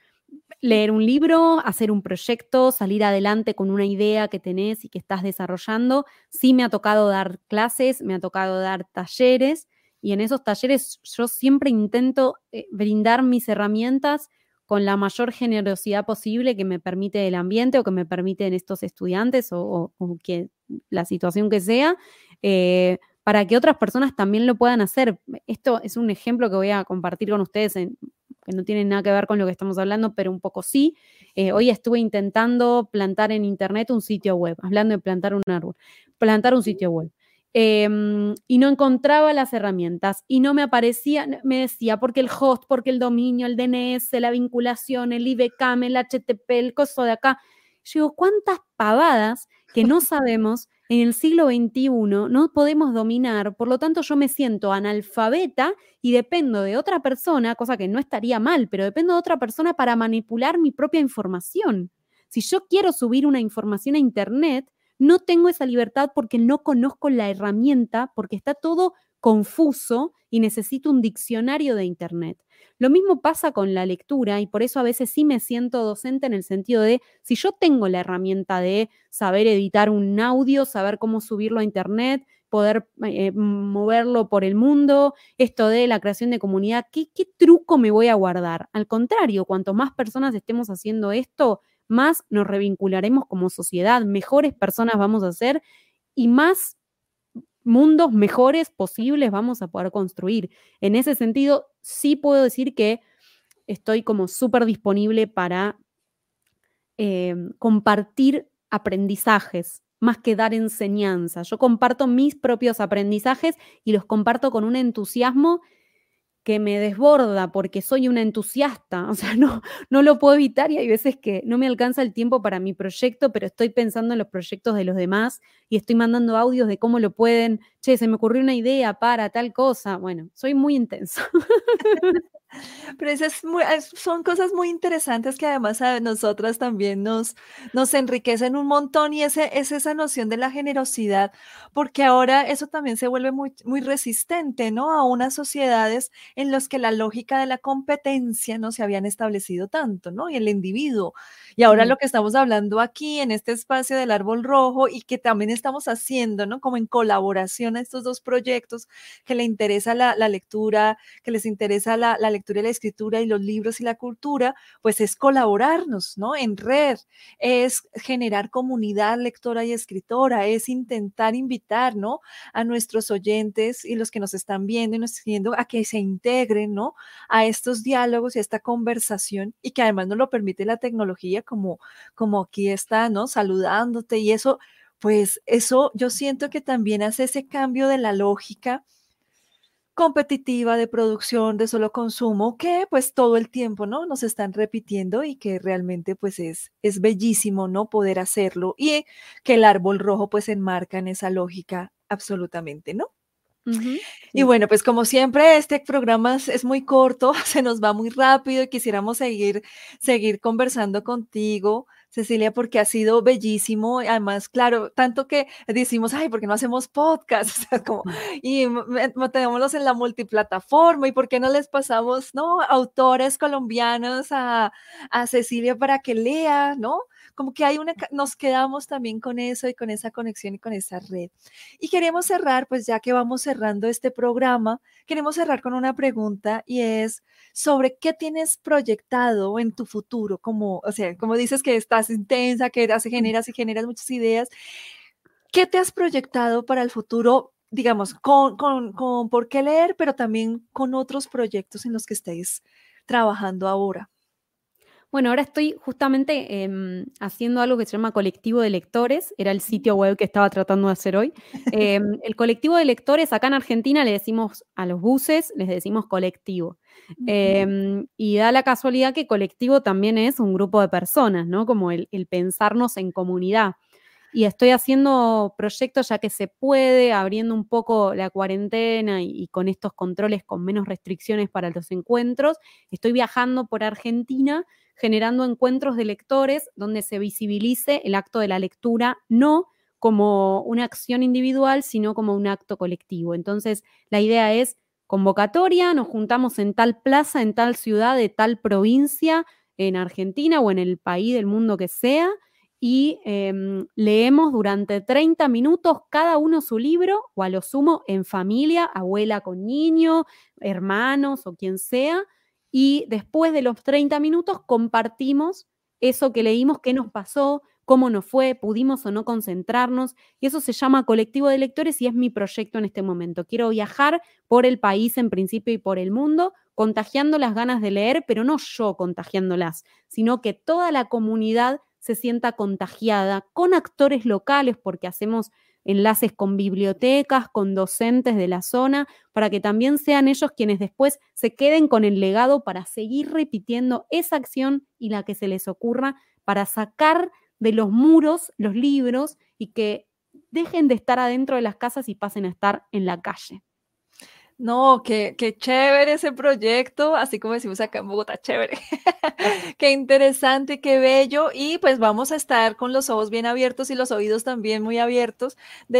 leer un libro, hacer un proyecto, salir adelante con una idea que tenés y que estás desarrollando. Sí me ha tocado dar clases, me ha tocado dar talleres, y en esos talleres yo siempre intento brindar mis herramientas con la mayor generosidad posible que me permite el ambiente o que me permiten estos estudiantes o que la situación que sea, para que otras personas también lo puedan hacer. Esto es un ejemplo que voy a compartir con ustedes, que no tiene nada que ver con lo que estamos hablando, pero un poco sí. Hoy estuve intentando plantar en internet un sitio web, hablando de plantar un árbol, plantar un sitio web. Y no encontraba las herramientas y no me aparecía, me decía, porque el host, porque el dominio, el DNS, la vinculación, el IBCAM, el HTTP, el coso de acá. Yo digo, ¿cuántas pavadas que no sabemos en el siglo XXI no podemos dominar? Por lo tanto, yo me siento analfabeta y dependo de otra persona, cosa que no estaría mal, pero dependo de otra persona para manipular mi propia información. Si yo quiero subir una información a internet, no tengo esa libertad porque no conozco la herramienta, porque está todo confuso y necesito un diccionario de internet. Lo mismo pasa con la lectura, y por eso a veces sí me siento docente, en el sentido de, si yo tengo la herramienta de saber editar un audio, saber cómo subirlo a internet, poder moverlo por el mundo, esto de la creación de comunidad, ¿qué truco me voy a guardar? Al contrario, cuanto más personas estemos haciendo esto, más nos revincularemos como sociedad, mejores personas vamos a ser y más mundos mejores posibles vamos a poder construir. En ese sentido, sí puedo decir que estoy como súper disponible para compartir aprendizajes, más que dar enseñanza. Yo comparto mis propios aprendizajes y los comparto con un entusiasmo que me desborda porque soy una entusiasta, o sea, no lo puedo evitar, y hay veces que no me alcanza el tiempo para mi proyecto, pero estoy pensando en los proyectos de los demás y estoy mandando audios de cómo lo pueden, che, se me ocurrió una idea para tal cosa. Bueno, soy muy intensa. Pero son cosas muy interesantes que además a nosotras también nos enriquecen un montón, y es esa noción de la generosidad, porque ahora eso también se vuelve muy, muy resistente, ¿no? A unas sociedades en las que la lógica de la competencia no se habían establecido tanto, ¿no? Y el individuo. Y ahora lo que estamos hablando aquí en este espacio del Árbol Rojo, y que también estamos haciendo, ¿no? Como en colaboración a estos dos proyectos que le interesa la lectura, que les interesa la lectura y la escritura y los libros y la cultura, pues es colaborarnos, ¿no? En red, es generar comunidad lectora y escritora, es intentar invitar, ¿no? A nuestros oyentes y los que nos están viendo y nos siguiendo a que se integren, ¿no? A estos diálogos y a esta conversación, y que además nos lo permite la tecnología, como aquí está, ¿no? Saludándote, y eso, pues eso yo siento que también hace ese cambio de la lógica competitiva de producción, de solo consumo, que pues todo el tiempo, ¿no? Nos están repitiendo, y que realmente pues es bellísimo, ¿no? Poder hacerlo, y que el Árbol Rojo pues enmarca en esa lógica absolutamente, ¿no? Uh-huh. Y bueno, pues como siempre, este programa es muy corto, se nos va muy rápido, y quisiéramos seguir conversando contigo, Cecilia, porque ha sido bellísimo. Además, claro, tanto que decimos, ay, ¿por qué no hacemos podcast? O sea, como, y mantenémoslos en la multiplataforma, y ¿por qué no les pasamos, no, autores colombianos a Cecilia para que lea, ¿no? Como que nos quedamos también con eso, y con esa conexión y con esa red. Y queremos cerrar, pues ya que vamos cerrando este programa, queremos cerrar con una pregunta, y es sobre qué tienes proyectado en tu futuro, o sea, como dices que estás intensa, que generas y generas muchas ideas. ¿Qué te has proyectado para el futuro, digamos, con por qué leer, pero también con otros proyectos en los que estéis trabajando ahora? Bueno, ahora estoy justamente haciendo algo que se llama Colectivo de Lectores, era el sitio web que estaba tratando de hacer hoy. El Colectivo de Lectores, acá en Argentina le decimos a los buses, les decimos colectivo. Y da la casualidad que colectivo también es un grupo de personas, ¿no? Como el pensarnos en comunidad. Y estoy haciendo proyectos, ya que se puede, abriendo un poco la cuarentena y con estos controles con menos restricciones para los encuentros. Estoy viajando por Argentina, generando encuentros de lectores donde se visibilice el acto de la lectura, no como una acción individual, sino como un acto colectivo. Entonces, la idea es convocatoria, nos juntamos en tal plaza, en tal ciudad, de tal provincia, en Argentina o en el país del mundo que sea, y leemos durante 30 minutos cada uno su libro, o a lo sumo en familia, abuela con niño, hermanos o quien sea, y después de los 30 minutos compartimos eso que leímos, qué nos pasó, cómo nos fue, pudimos o no concentrarnos, y eso se llama Colectivo de Lectores y es mi proyecto en este momento. Quiero viajar por el país en principio y por el mundo, contagiando las ganas de leer, pero no yo contagiándolas, sino que toda la comunidad se sienta contagiada con actores locales, porque hacemos enlaces con bibliotecas, con docentes de la zona, para que también sean ellos quienes después se queden con el legado para seguir repitiendo esa acción y la que se les ocurra, para sacar de los muros los libros y que dejen de estar adentro de las casas y pasen a estar en la calle. No, qué chévere ese proyecto, así como decimos acá en Bogotá, chévere. Qué interesante, qué bello. Y pues vamos a estar con los ojos bien abiertos y los oídos también muy abiertos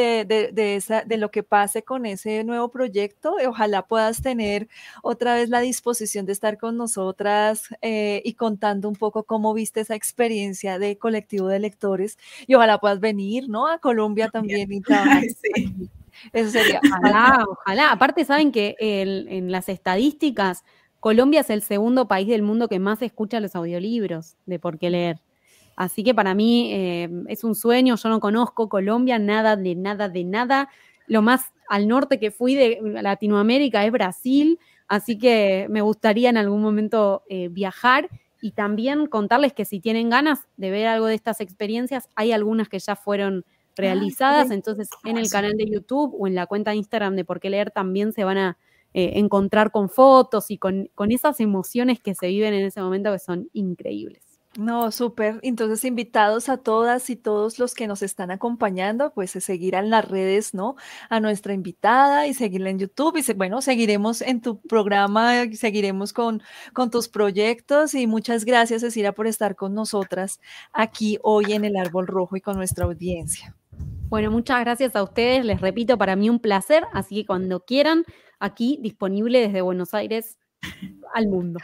de lo que pase con ese nuevo proyecto. Ojalá puedas tener otra vez la disposición de estar con nosotras y contando un poco cómo viste esa experiencia de Colectivo de Lectores. Y ojalá puedas venir, ¿no? A Colombia también y trabajar. Sí. Eso sería. Ojalá. Aparte, saben que en las estadísticas, Colombia es el segundo país del mundo que más escucha los audiolibros de Por qué leer. Así que para mí es un sueño. Yo no conozco Colombia, nada de nada. Lo más al norte que fui de Latinoamérica es Brasil. Así que me gustaría en algún momento viajar y también contarles que si tienen ganas de ver algo de estas experiencias, hay algunas que ya fueron realizadas, entonces en el canal de YouTube o en la cuenta de Instagram de Por qué leer también se van a encontrar con fotos y con esas emociones que se viven en ese momento que son increíbles. No, súper. Entonces, invitados a todas y todos los que nos están acompañando, pues a seguir en las redes, ¿no? A nuestra invitada y seguirla en YouTube. Y bueno, seguiremos en tu programa, seguiremos con tus proyectos. Y muchas gracias, Cecilia, por estar con nosotras aquí hoy en El Árbol Rojo y con nuestra audiencia. Bueno, muchas gracias a ustedes. Les repito, para mí un placer. Así que cuando quieran, aquí disponible desde Buenos Aires al mundo.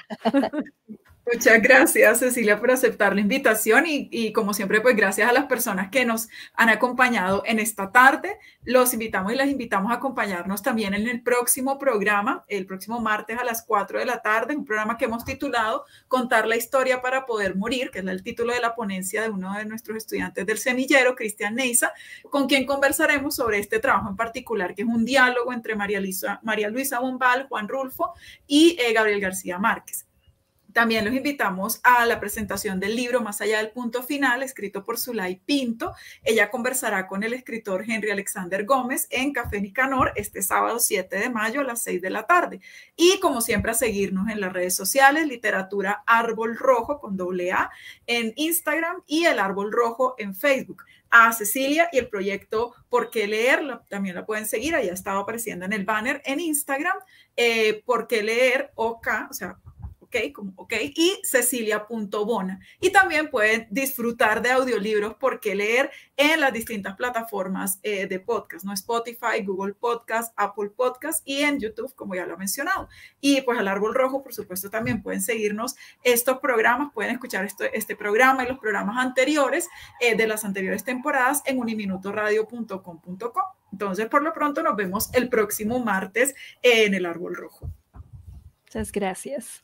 Muchas gracias, Cecilia, por aceptar la invitación y como siempre, pues gracias a las personas que nos han acompañado en esta tarde. Los invitamos y las invitamos a acompañarnos también en el próximo programa, el próximo martes a las 4 de la tarde, un programa que hemos titulado Contar la historia para poder morir, que es el título de la ponencia de uno de nuestros estudiantes del semillero, Cristian Neiza, con quien conversaremos sobre este trabajo en particular, que es un diálogo entre María Luisa Bombal, Juan Rulfo y Gabriel García Márquez. También los invitamos a la presentación del libro Más allá del punto final, escrito por Zulay Pinto. Ella conversará con el escritor Henry Alexander Gómez en Café Nicanor este sábado 7 de mayo a las 6 de la tarde. Y como siempre, a seguirnos en las redes sociales, Literatura Árbol Rojo con AA en Instagram y El Árbol Rojo en Facebook. A Cecilia y el proyecto Por qué leer, también la pueden seguir, ahí ha estado apareciendo en el banner en Instagram, Por qué leer, OK, o sea, OK, y Cecilia.bona. Y también pueden disfrutar de audiolibros Por qué leer en las distintas plataformas de podcast, ¿no? Spotify, Google Podcast, Apple Podcast y en YouTube, como ya lo he mencionado. Y pues al Árbol Rojo, por supuesto, también pueden seguirnos estos programas, pueden escuchar este programa y los programas anteriores de las anteriores temporadas en uniminutoradio.com.co. Entonces, por lo pronto, nos vemos el próximo martes en el Árbol Rojo. Muchas gracias.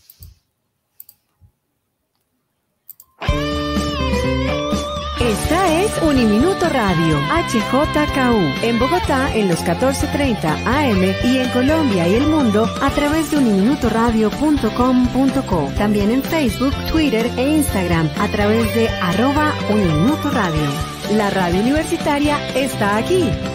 Esta es Uniminuto Radio, HJKU, en Bogotá en los 14:30 AM y en Colombia y el mundo a través de uniminutoradio.com.co. También en Facebook, Twitter e Instagram a través de @Uniminuto Radio. La radio universitaria está aquí.